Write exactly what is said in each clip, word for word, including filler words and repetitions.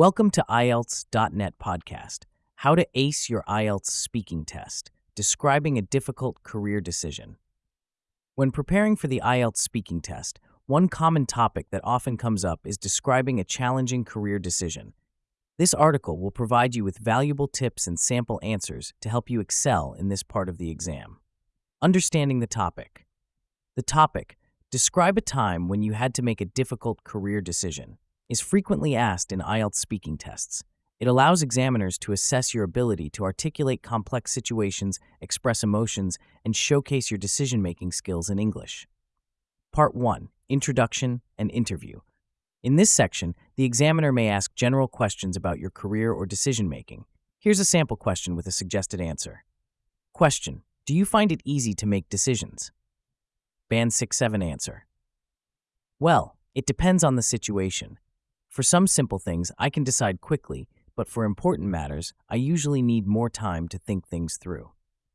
Welcome to I E L T S dot net podcast, How to Ace Your I E L T S Speaking Test, Describing a Difficult Career Decision. When preparing for the I E L T S speaking test, one common topic that often comes up is describing a challenging career decision. This article will provide you with valuable tips and sample answers to help you excel in this part of the exam. Understanding the topic. The topic, describe a time when you had to make a difficult career decision, is frequently asked in I E L T S speaking tests. It allows examiners to assess your ability to articulate complex situations, express emotions, and showcase your decision-making skills in English. Part one. Introduction and Interview. In this section, the examiner may ask general questions about your career or decision-making. Here's a sample question with a suggested answer. Question. Do you find it easy to make decisions? Band six seven answer. Well, it depends on the situation. For some simple things, I can decide quickly, but for important matters, I usually need more time to think things through.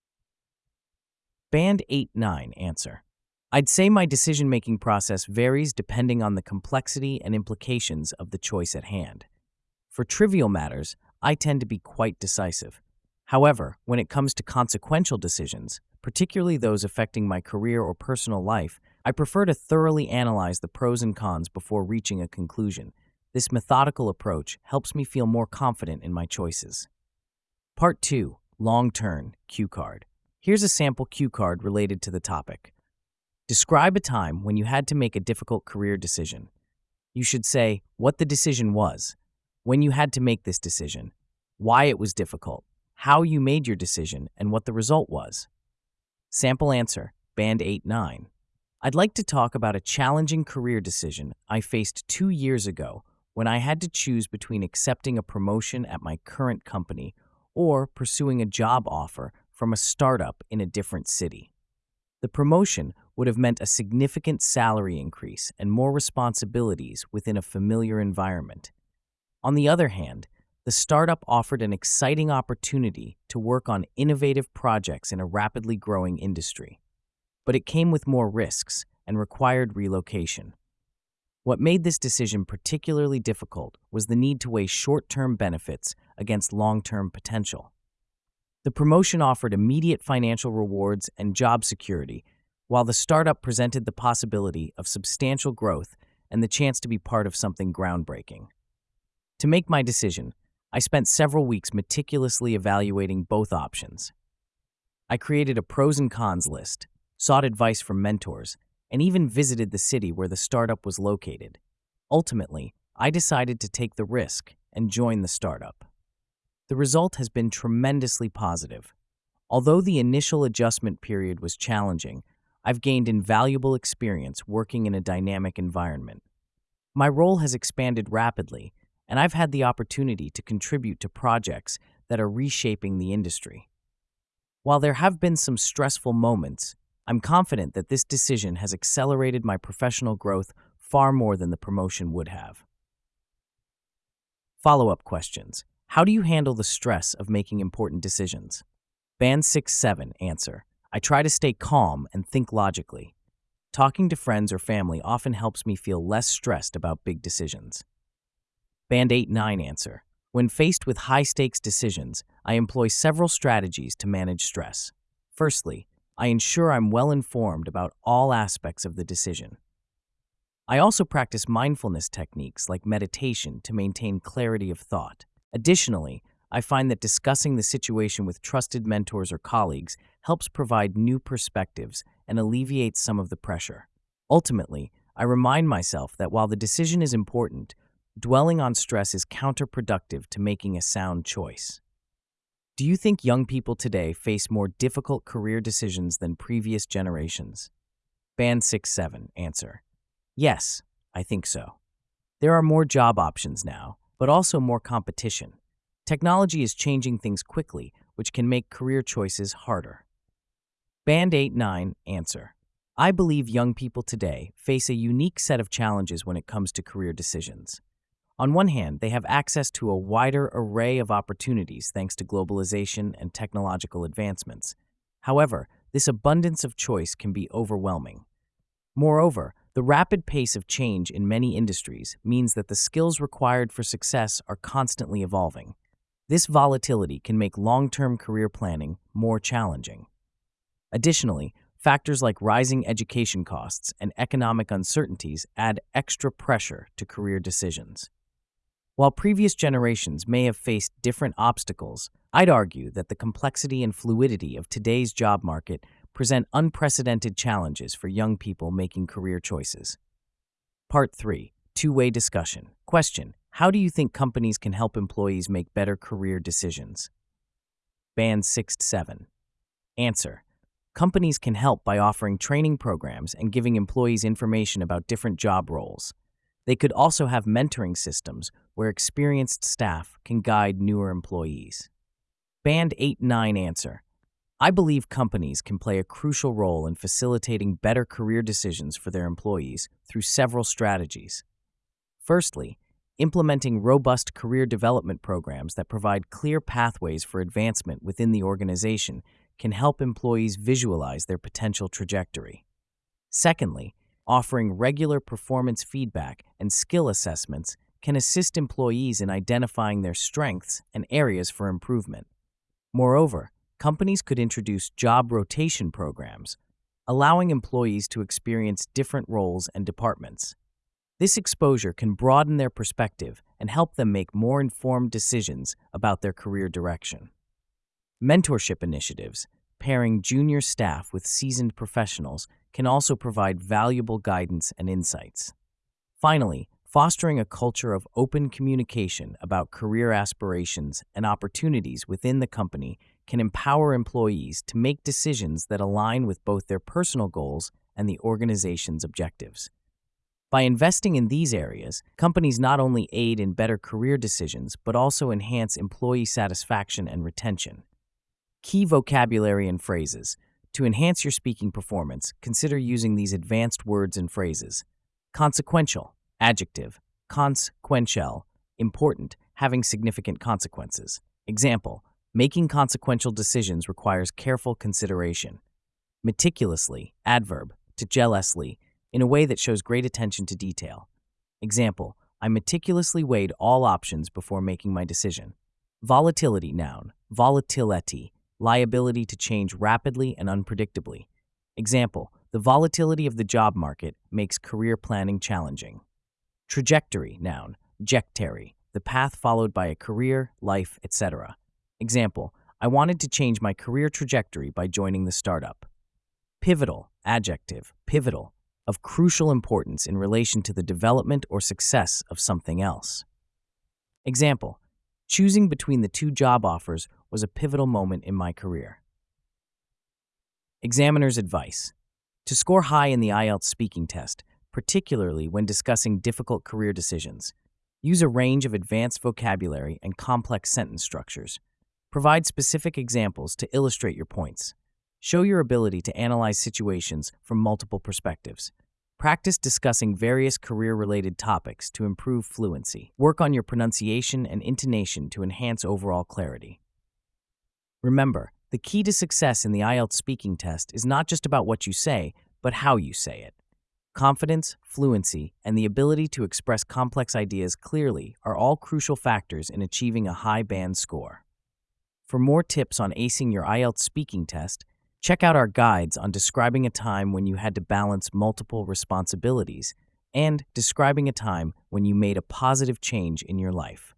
Band eight nine answer. I'd say my decision-making process varies depending on the complexity and implications of the choice at hand. For trivial matters, I tend to be quite decisive. However, when it comes to consequential decisions, particularly those affecting my career or personal life, I prefer to thoroughly analyze the pros and cons before reaching a conclusion. This methodical approach helps me feel more confident in my choices. Part two. Long-term cue card. Here's a sample cue card related to the topic. Describe a time when you had to make a difficult career decision. You should say what the decision was, when you had to make this decision, why it was difficult, how you made your decision, and what the result was. Sample answer, Band eight nine. I'd like to talk about a challenging career decision I faced two years ago when I had to choose between accepting a promotion at my current company or pursuing a job offer from a startup in a different city. The promotion would have meant a significant salary increase and more responsibilities within a familiar environment. On the other hand, the startup offered an exciting opportunity to work on innovative projects in a rapidly growing industry. But it came with more risks and required relocation. What made this decision particularly difficult was the need to weigh short-term benefits against long-term potential. The promotion offered immediate financial rewards and job security, while the startup presented the possibility of substantial growth and the chance to be part of something groundbreaking. To make my decision, I spent several weeks meticulously evaluating both options. I created a pros and cons list, sought advice from mentors, and even visited the city where the startup was located. Ultimately, I decided to take the risk and join the startup. The result has been tremendously positive. Although the initial adjustment period was challenging, I've gained invaluable experience working in a dynamic environment. My role has expanded rapidly, and I've had the opportunity to contribute to projects that are reshaping the industry. While there have been some stressful moments, I'm confident that this decision has accelerated my professional growth far more than the promotion would have. Follow-up questions. How do you handle the stress of making important decisions? Band six seven answer. I try to stay calm and think logically. Talking to friends or family often helps me feel less stressed about big decisions. Band eight nine answer. When faced with high-stakes decisions, I employ several strategies to manage stress. Firstly, I ensure I'm well-informed about all aspects of the decision. I also practice mindfulness techniques like meditation to maintain clarity of thought. Additionally, I find that discussing the situation with trusted mentors or colleagues helps provide new perspectives and alleviates some of the pressure. Ultimately, I remind myself that while the decision is important, dwelling on stress is counterproductive to making a sound choice. Do you think young people today face more difficult career decisions than previous generations? Band six seven answer. Yes, I think so. There are more job options now, but also more competition. Technology is changing things quickly, which can make career choices harder. Band eight nine answer. I believe young people today face a unique set of challenges when it comes to career decisions. On one hand, they have access to a wider array of opportunities thanks to globalization and technological advancements. However, this abundance of choice can be overwhelming. Moreover, The rapid pace of change in many industries means that the skills required for success are constantly evolving. This volatility can make long-term career planning more challenging. Additionally, factors like rising education costs and economic uncertainties add extra pressure to career decisions. While previous generations may have faced different obstacles, I'd argue that the complexity and fluidity of today's job market present unprecedented challenges for young people making career choices. Part three. Two-way discussion. Question: how do you think companies can help employees make better career decisions? Band six seven. Answer: companies can help by offering training programs and giving employees information about different job roles. They could also have mentoring systems where experienced staff can guide newer employees. Band eight nine. Answer: I believe companies can play a crucial role in facilitating better career decisions for their employees through several strategies. Firstly, implementing robust career development programs that provide clear pathways for advancement within the organization can help employees visualize their potential trajectory. Secondly, offering regular performance feedback and skill assessments can assist employees in identifying their strengths and areas for improvement. Moreover, companies could introduce job rotation programs, allowing employees to experience different roles and departments. This exposure can broaden their perspective and help them make more informed decisions about their career direction. Mentorship initiatives, pairing junior staff with seasoned professionals, can also provide valuable guidance and insights. Finally, fostering a culture of open communication about career aspirations and opportunities within the company can empower employees to make decisions that align with both their personal goals and the organization's objectives. By investing in these areas, companies not only aid in better career decisions but also enhance employee satisfaction and retention. Key vocabulary and phrases. To enhance your speaking performance, consider using these advanced words and phrases. Consequential, adjective. Consequential, important, having significant consequences. Example: making consequential decisions requires careful consideration. Meticulously, adverb, to jealously, in a way that shows great attention to detail. Example: I meticulously weighed all options before making my decision. Volatility, noun. Volatility, liability to change rapidly and unpredictably. Example: the volatility of the job market makes career planning challenging. Trajectory, noun. Jectary, the path followed by a career, life, et cetera. Example: I wanted to change my career trajectory by joining the startup. Pivotal, adjective. Pivotal, of crucial importance in relation to the development or success of something else. Example: choosing between the two job offers was a pivotal moment in my career. Examiner's advice. To score high in the I E L T S speaking test, particularly when discussing difficult career decisions, use a range of advanced vocabulary and complex sentence structures. Provide specific examples to illustrate your points. Show your ability to analyze situations from multiple perspectives. Practice discussing various career-related topics to improve fluency. Work on your pronunciation and intonation to enhance overall clarity. Remember, the key to success in the I E L T S speaking test is not just about what you say, but how you say it. Confidence, fluency, and the ability to express complex ideas clearly are all crucial factors in achieving a high band score. For more tips on acing your I E L T S speaking test, check out our guides on describing a time when you had to balance multiple responsibilities and describing a time when you made a positive change in your life.